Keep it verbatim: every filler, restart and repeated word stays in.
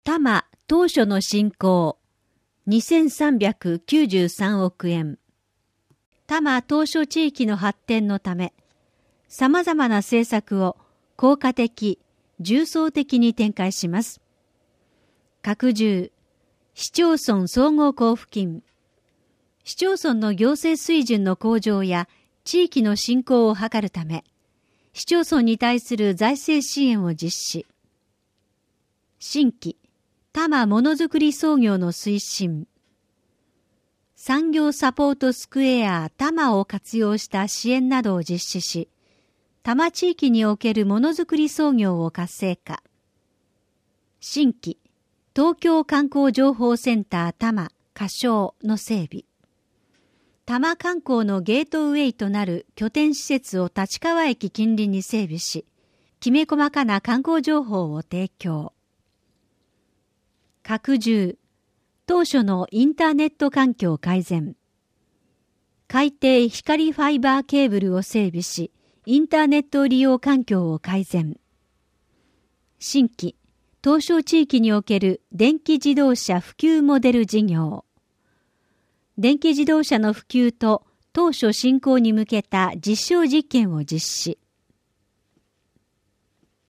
多摩当初の振興にせんさんびゃくきゅうじゅうさんおくえん。多摩当初地域の発展のため、様々な政策を効果的、重層的に展開します。拡充、市町村総合交付金。市町村の行政水準の向上や地域の振興を図るため、市町村に対する財政支援を実施。新規、多摩ものづくり創業の推進。産業サポートスクエア多摩を活用した支援などを実施し、多摩地域におけるものづくり創業を活性化。新規、東京観光情報センター多摩仮称の整備。多摩観光のゲートウェイとなる拠点施設を立川駅近隣に整備し、きめ細かな観光情報を提供。拡充、当初のインターネット環境改善。海底光ファイバーケーブルを整備し、インターネット利用環境を改善。新規、東証地域における電気自動車普及モデル事業。電気自動車の普及と当初振興に向けた実証実験を実施。